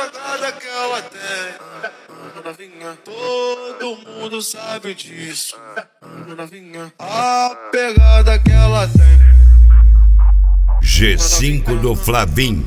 jogada que ela tem. Novinha, todo mundo sabe disso. Novinha, a pegada que ela tem. G5 do Flavim.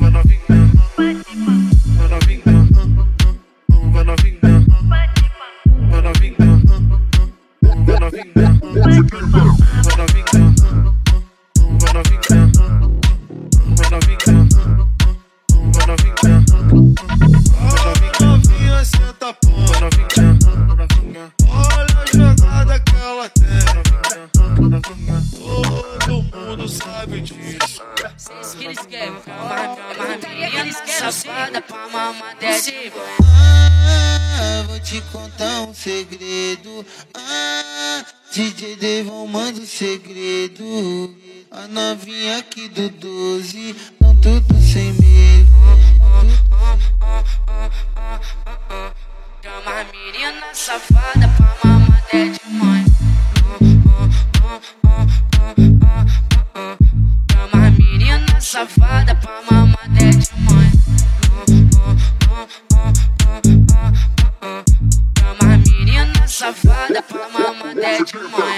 Novinha, senta porra, novinha. Olha a jogada que ela tem, novinha. Todo mundo sabe disso. Que eles querem, eles querem safada pra mamar desce. Vou te contar um segredo. DJ Devon manda um segredo. A novinha aqui do 12, não tudo sem medo. Chama as meninas safada pra mamar até de mãe. Chama as meninas safada pra mamar até de mãe. Chama as meninas safada pra mamar até de mãe.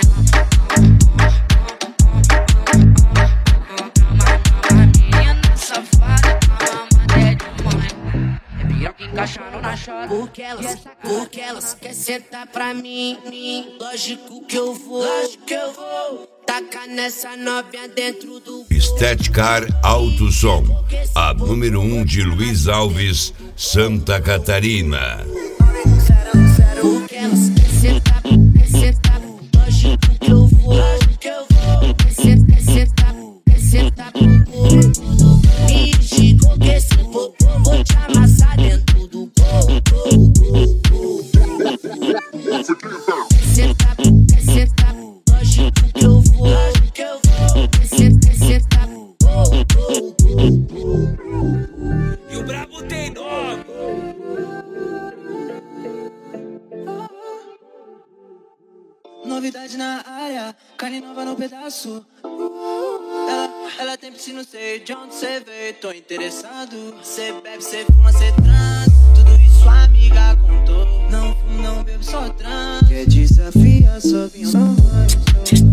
Encaixando na chora. Porque elas quer sentar pra mim. Lógico que eu vou. Tacar nessa novinha dentro do. Estética Alto Som, a número 1 de Luiz Alves, Santa Catarina. Porque elas quer sentar. Lógico que eu vou. Quer sentar. Me chegou que esse vou te amassar dentro do corpo. Quer sentar, lógico que eu vou. Quer sentar. E o brabo tem nome. Novidade na área, carne nova no pedaço. Ela tem piscina, sei de onde cê veio, tô interessado. Cê bebe, cê fuma, cê transa. Tudo isso a amiga contou. Não fumo, não bebo, só transa. Quer desafiar, só vinha só vai.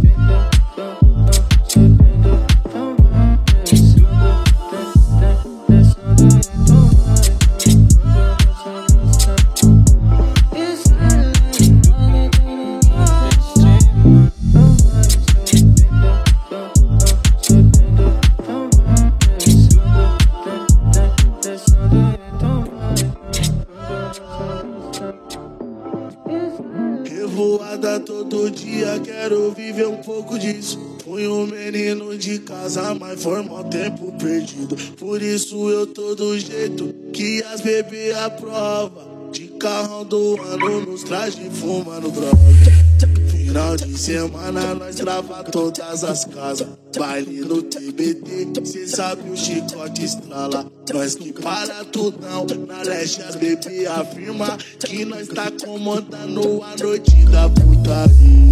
Revoada todo dia, quero viver um pouco disso. Fui um menino de casa, mas foi mal tempo perdido. Por isso eu tô do jeito que as bebê aprova. De carrão do ano, nos traje fumando droga. Final de semana nós trava todas as casas. Baile no TBT, cê sabe o chicote estrala. Nós que para tudão, na leste as bebê afirma que nós tá comandando a noite da putaria.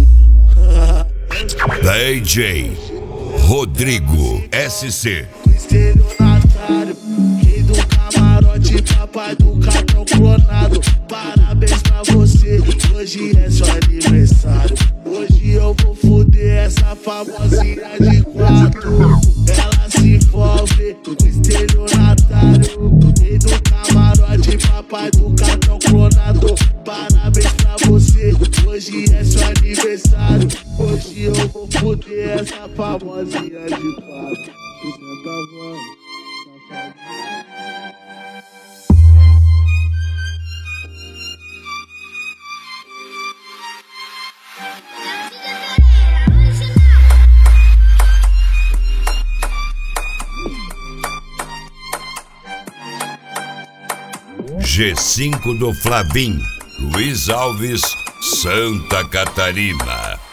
DJ Rodrigo SC. Estelionatário, rei do camarote, papai do cartão clonado. Parabéns pra você, hoje é seu aniversário. Hoje eu vou foder essa famosinha de 4. Ela se envolve, o estelionatário, rei do camarote, papai do cartão clonado. Parabéns pra você, hoje é seu aniversário. Hoje eu vou foder essa famosinha de 4. G5 do Flavim, Luiz Alves, Santa Catarina.